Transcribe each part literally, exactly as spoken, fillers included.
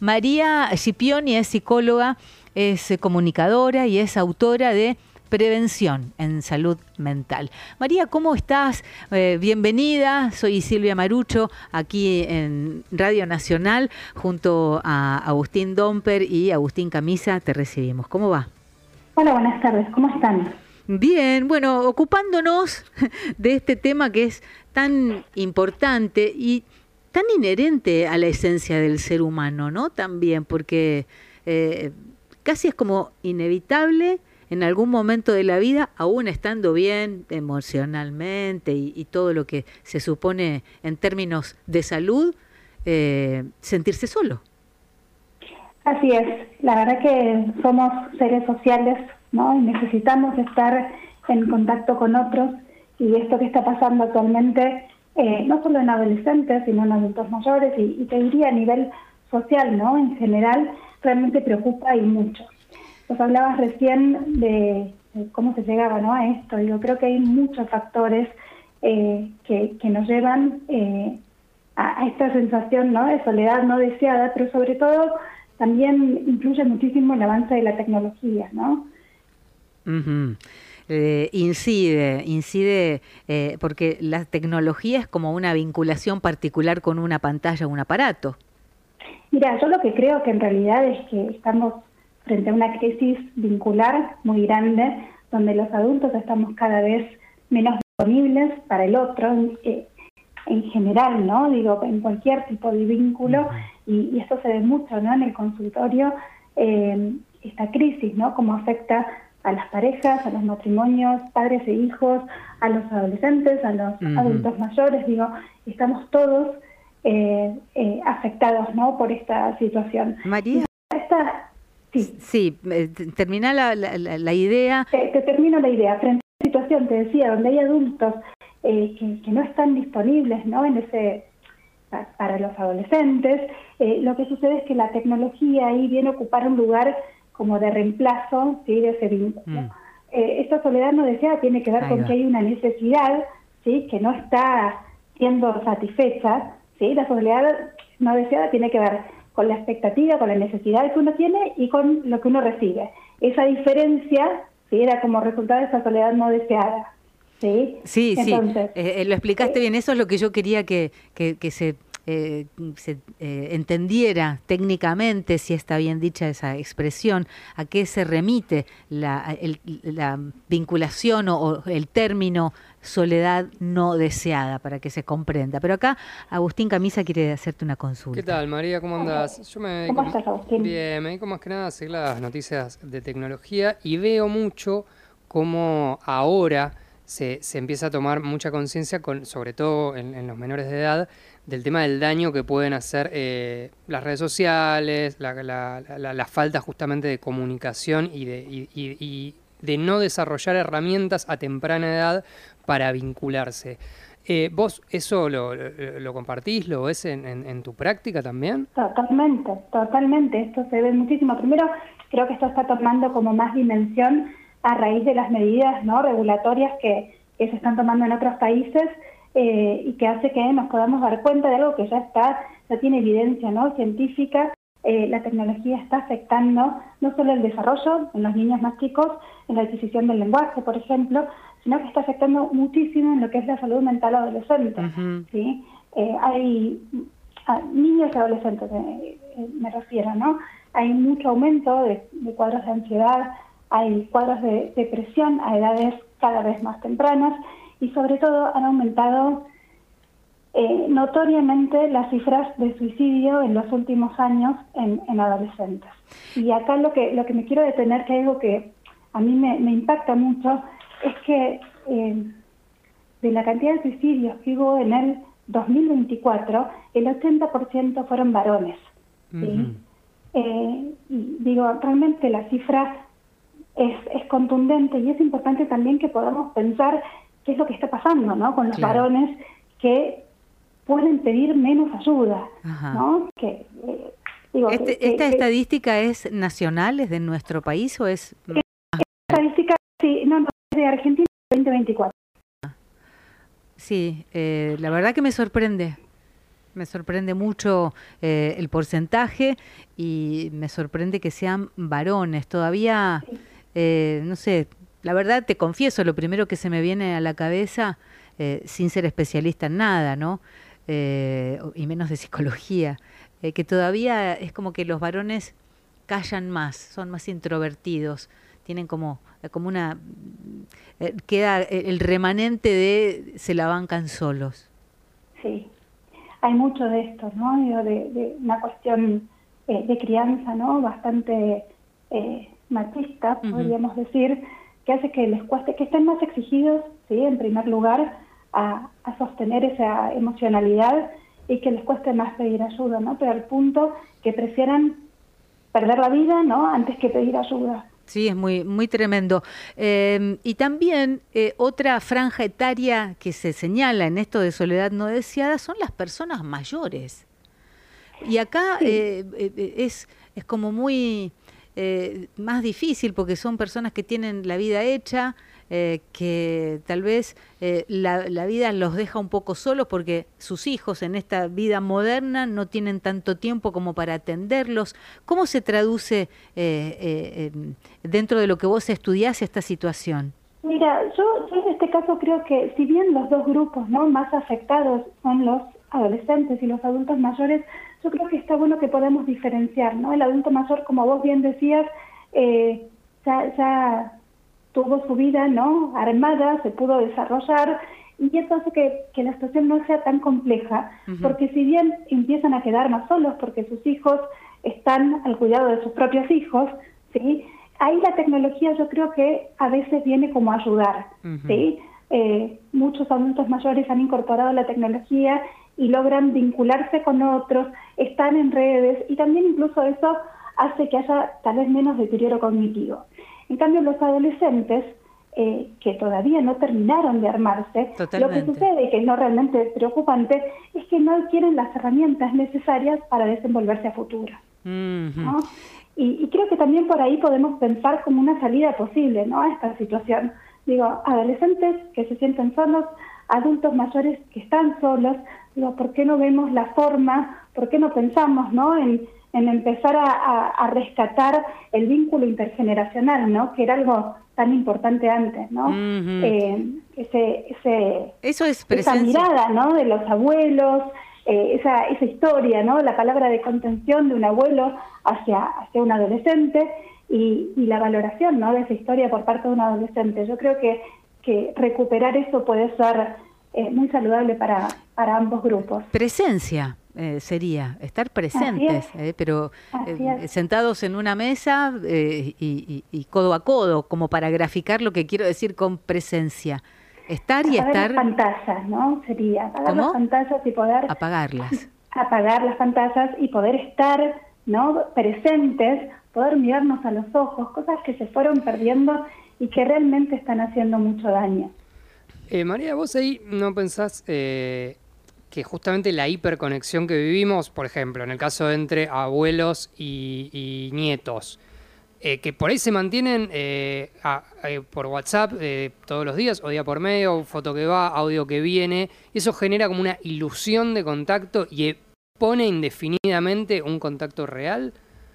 María Scipioni es psicóloga, es comunicadora y es autora de Prevención en Salud Mental. María, ¿cómo estás? Eh, bienvenida, soy Silvia Marucho, aquí en Radio Nacional, junto a Agustín Domper y Agustín Camisa, te recibimos. ¿Cómo va? Hola, buenas tardes, ¿cómo están? Bien, bueno, ocupándonos de este tema que es tan importante y tan inherente a la esencia del ser humano, ¿no? También, porque eh, casi es como inevitable en algún momento de la vida, aún estando bien emocionalmente y, y todo lo que se supone en términos de salud, eh, sentirse solo. Así es, la verdad que somos seres sociales, ¿no? Y necesitamos estar en contacto con otros, y esto que está pasando actualmente, eh, no solo en adolescentes, sino en adultos mayores, y, y te diría a nivel social, ¿no? En general, realmente preocupa y mucho. Vos hablabas recién de, de cómo se llegaba, ¿no? a esto. Yo creo que hay muchos factores eh, que, que nos llevan eh, a, a esta sensación, ¿no? de soledad no deseada, pero sobre todo también influye muchísimo el avance de la tecnología, ¿no? Uh-huh. Eh, incide, incide eh, porque la tecnología es como una vinculación particular con una pantalla o un aparato. Mira, yo lo que creo que en realidad es que estamos frente a una crisis vincular muy grande, donde los adultos estamos cada vez menos disponibles para el otro, eh, en general, ¿no? Digo, en cualquier tipo de vínculo, y, y esto se ve mucho, ¿no? En el consultorio, eh, esta crisis, ¿no? Cómo afecta a las parejas, a los matrimonios, padres e hijos, a los adolescentes, a los uh-huh. adultos mayores, digo, estamos todos eh, eh, afectados, ¿no? Por esta situación. María. Esta, sí, sí eh, termina la, la, la idea. Te, te termino la idea. Frente a esta situación, te decía, donde hay adultos eh, que, que no están disponibles, ¿no? En ese para los adolescentes, eh, lo que sucede es que la tecnología ahí viene a ocupar un lugar como de reemplazo, ¿sí? De ese vínculo. Mm. Eh, esta soledad no deseada tiene que ver ahí con va. que hay una necesidad, ¿sí? Que no está siendo satisfecha, ¿sí? La soledad no deseada tiene que ver con la expectativa, con la necesidad que uno tiene y con lo que uno recibe. Esa diferencia, ¿sí? Era como resultado de esa soledad no deseada. Sí, sí, Entonces, sí. Eh, lo explicaste eh, bien. Eso es lo que yo quería que, que, que se, eh, se eh, entendiera técnicamente, si está bien dicha esa expresión, a qué se remite la, el, la vinculación o, o el término soledad no deseada, para que se comprenda. Pero acá Agustín Camisa quiere hacerte una consulta. ¿Qué tal, María? ¿Cómo andás? Yo me ¿Cómo estás, Agustín? Bien, me dedico más que nada a seguir las noticias de tecnología y veo mucho cómo ahora Se, se empieza a tomar mucha conciencia, con, sobre todo en, en los menores de edad, del tema del daño que pueden hacer eh, las redes sociales, la, la, la, la falta justamente de comunicación y de, y, y, y de no desarrollar herramientas a temprana edad para vincularse. Eh, ¿Vos eso lo, lo, lo compartís, lo ves en, en, en tu práctica también? Totalmente, totalmente. Esto se ve muchísimo. Primero, creo que esto está tomando como más dimensión a raíz de las medidas, ¿no? regulatorias que, que se están tomando en otros países eh, y que hace que nos podamos dar cuenta de algo que ya está, ya tiene evidencia, ¿no? científica. Eh, la tecnología está afectando no solo el desarrollo en los niños más chicos, en la adquisición del lenguaje, por ejemplo, sino que está afectando muchísimo en lo que es la salud mental adolescente. Uh-huh. ¿sí? Eh, hay a, niños y adolescentes, eh, eh, me refiero, ¿no? Hay mucho aumento de, de cuadros de ansiedad, hay cuadros de depresión a edades cada vez más tempranas y sobre todo han aumentado eh, notoriamente las cifras de suicidio en los últimos años en, en adolescentes. Y acá lo que lo que me quiero detener, que hay algo que a mí me, me impacta mucho, es que eh, de la cantidad de suicidios que hubo en el dos mil veinticuatro, el ochenta por ciento fueron varones. ¿sí? Uh-huh. eh, y digo, realmente la cifra Es, es contundente y es importante también que podamos pensar qué es lo que está pasando, ¿no? Con los claro. varones que pueden pedir menos ayuda, Ajá. ¿no? Que, eh, digo, este, que, ¿Esta que, estadística es nacional, es de nuestro país o es...? Esta estadística, sí, no, no, es de Argentina veinte veinticuatro. Sí, eh, la verdad que me sorprende. Me sorprende mucho eh, el porcentaje y me sorprende que sean varones. Todavía, eh, no sé, la verdad te confieso, lo primero que se me viene a la cabeza, eh, sin ser especialista en nada, ¿no? Eh, y menos de psicología, eh, que todavía es como que los varones callan más, son más introvertidos, tienen como, como una... Eh, queda el remanente de se la bancan solos. Sí. Hay mucho de esto, ¿no? Digo, de, de una cuestión eh, de crianza, ¿no? Bastante eh, machista, uh-huh. podríamos decir, que hace que les cueste, que estén más exigidos, ¿sí? En primer lugar, a, a sostener esa emocionalidad y que les cueste más pedir ayuda, ¿no? Pero al punto que prefieran perder la vida, ¿no? Antes que pedir ayuda. Sí, es muy, muy tremendo. Eh, y también eh, otra franja etaria que se señala en esto de soledad no deseada son las personas mayores. Y acá sí. eh, eh, es, es como muy eh, más difícil porque son personas que tienen la vida hecha, eh, que tal vez eh, la, la vida los deja un poco solos porque sus hijos en esta vida moderna no tienen tanto tiempo como para atenderlos. ¿Cómo se traduce eh, eh, eh, dentro de lo que vos estudiás esta situación? Mira, yo, yo en este caso creo que si bien los dos grupos, ¿no?, más afectados son los adolescentes y los adultos mayores, yo creo que está bueno que podamos diferenciar, ¿no? El adulto mayor, como vos bien decías, eh, ya... ya tuvo su vida, ¿no?, armada, se pudo desarrollar, y eso hace que, que la situación no sea tan compleja, uh-huh. porque si bien empiezan a quedar más solos porque sus hijos están al cuidado de sus propios hijos, ¿sí?, ahí la tecnología yo creo que a veces viene como a ayudar, uh-huh. ¿sí? Eh, muchos adultos mayores han incorporado la tecnología y logran vincularse con otros, están en redes, y también incluso eso hace que haya tal vez menos deterioro cognitivo. En cambio, los adolescentes, eh, que todavía no terminaron de armarse, Totalmente. Lo que sucede, que es no realmente preocupante, es que no adquieren las herramientas necesarias para desenvolverse a futuro. Uh-huh. ¿no? Y, y creo que también por ahí podemos pensar como una salida posible, ¿no?, a esta situación. Digo, adolescentes que se sienten solos, adultos mayores que están solos, digo, ¿por qué no vemos la forma, por qué no pensamos, ¿no?, en... en empezar a, a, a rescatar el vínculo intergeneracional, ¿no?, que era algo tan importante antes, ¿no? Uh-huh. eh, ese, ese, Eso es esa mirada, ¿no?, de los abuelos, eh, esa, esa historia, ¿no?, la palabra de contención de un abuelo hacia, hacia un adolescente y, y la valoración, ¿no?, de esa historia por parte de un adolescente. Yo creo que, que recuperar eso puede ser eh, muy saludable para, para ambos grupos. Presencia. Eh, sería estar presentes, eh, pero eh, sentados en una mesa eh, y, y, y codo a codo, como para graficar lo que quiero decir con presencia. Estar y apagar estar... las pantallas, ¿no? Sería apagar ¿Cómo? las pantallas y poder... Apagarlas. Apagar las pantallas y poder estar, ¿no?, presentes, poder mirarnos a los ojos, cosas que se fueron perdiendo y que realmente están haciendo mucho daño. Eh, María, vos ahí no pensás... Eh... que justamente la hiperconexión que vivimos, por ejemplo, en el caso de entre abuelos y, y nietos, eh, que por ahí se mantienen eh, a, eh, por WhatsApp eh, todos los días, o día por medio, foto que va, audio que viene, y eso genera como una ilusión de contacto y pone indefinidamente un contacto real.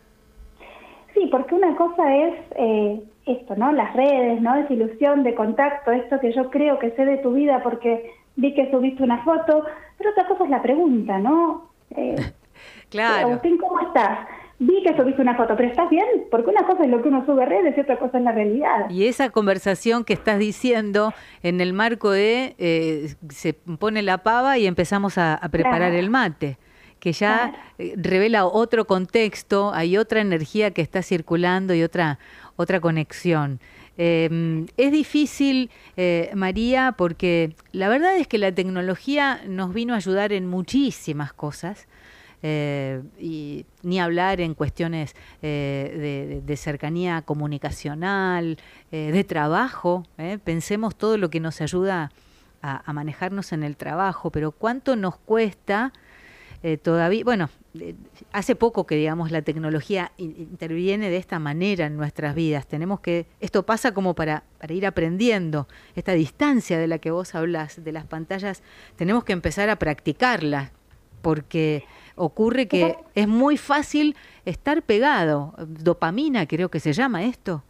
Sí, porque una cosa es eh, esto, ¿no?, las redes, ¿no?, esa ilusión de contacto, esto que yo creo que sé de tu vida porque vi que subiste una foto, pero otra cosa es la pregunta, ¿no? Eh, claro. Agustín, ¿cómo estás? Vi que subiste una foto, pero ¿estás bien? Porque una cosa es lo que uno sube a redes y otra cosa es la realidad. Y esa conversación que estás diciendo en el marco de eh, se pone la pava y empezamos a, a preparar claro. el mate, que ya claro. revela otro contexto, hay otra energía que está circulando y otra, otra conexión. Eh, es difícil, eh, María, porque la verdad es que la tecnología nos vino a ayudar en muchísimas cosas, eh, y ni hablar en cuestiones eh, de, de cercanía comunicacional, eh, de trabajo. Eh, pensemos todo lo que nos ayuda a, a manejarnos en el trabajo, pero cuánto nos cuesta eh, todavía, bueno, eh, hace poco que, digamos, la tecnología in, interviene de esta manera en nuestras vidas. Tenemos que, esto pasa como para, para ir aprendiendo, esta distancia de la que vos hablás, de las pantallas, tenemos que empezar a practicarla. porque ocurre que es muy fácil estar pegado. Dopamina, creo que se llama esto.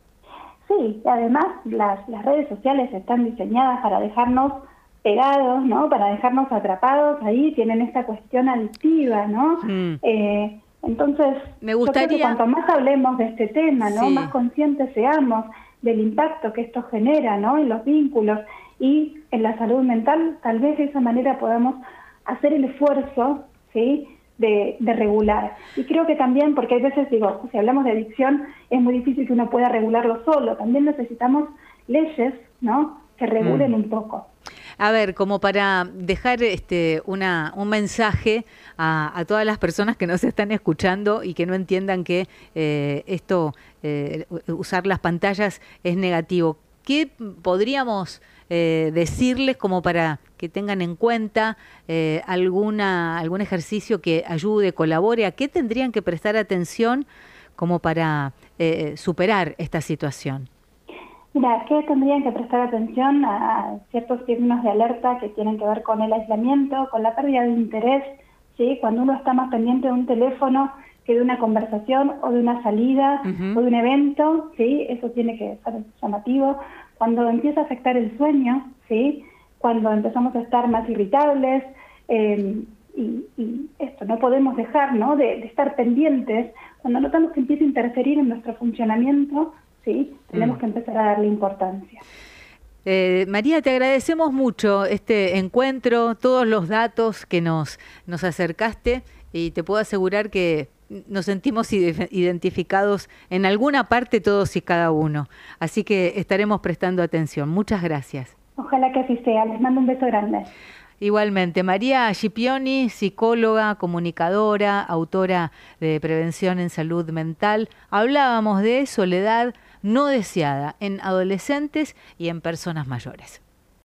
Sí, además las, las redes sociales están diseñadas para dejarnos pegados, ¿no? Para dejarnos atrapados ahí, tienen esta cuestión adictiva, ¿no? Mm. Eh, entonces, me gustaría... yo creo que cuanto más hablemos de este tema, ¿no? Sí. Más conscientes seamos del impacto que esto genera, ¿no? En los vínculos y en la salud mental, tal vez de esa manera podamos hacer el esfuerzo, ¿sí?, de, de regular. Y creo que también, porque hay veces, digo, si hablamos de adicción, es muy difícil que uno pueda regularlo solo. También necesitamos leyes, ¿no?, que regulen mm. un poco. A ver, como para dejar este una un mensaje a, a todas las personas que nos están escuchando y que no entiendan que eh, esto, eh, usar las pantallas es negativo. ¿Qué podríamos eh, decirles como para que tengan en cuenta eh, alguna algún ejercicio que ayude, colabore? ¿A qué tendrían que prestar atención como para eh, superar esta situación? Mira, que tendrían que prestar atención a ciertos signos de alerta que tienen que ver con el aislamiento, con la pérdida de interés, ¿sí? Cuando uno está más pendiente de un teléfono que de una conversación o de una salida uh-huh. o de un evento, ¿sí? Eso tiene que ser llamativo. Cuando empieza a afectar el sueño, ¿sí? Cuando empezamos a estar más irritables, eh, y, y esto, no podemos dejar, ¿no?, de, de estar pendientes. Cuando notamos que empieza a interferir en nuestro funcionamiento, sí, tenemos mm. que empezar a darle importancia. Eh, María, te agradecemos mucho este encuentro, todos los datos que nos, nos acercaste, y te puedo asegurar que nos sentimos identificados en alguna parte todos y cada uno. Así que estaremos prestando atención. Muchas gracias. Ojalá que así sea. Les mando un beso grande. Igualmente, María Scipioni, psicóloga, comunicadora, autora de Prevención en Salud Mental. Hablábamos de soledad no deseada en adolescentes y en personas mayores.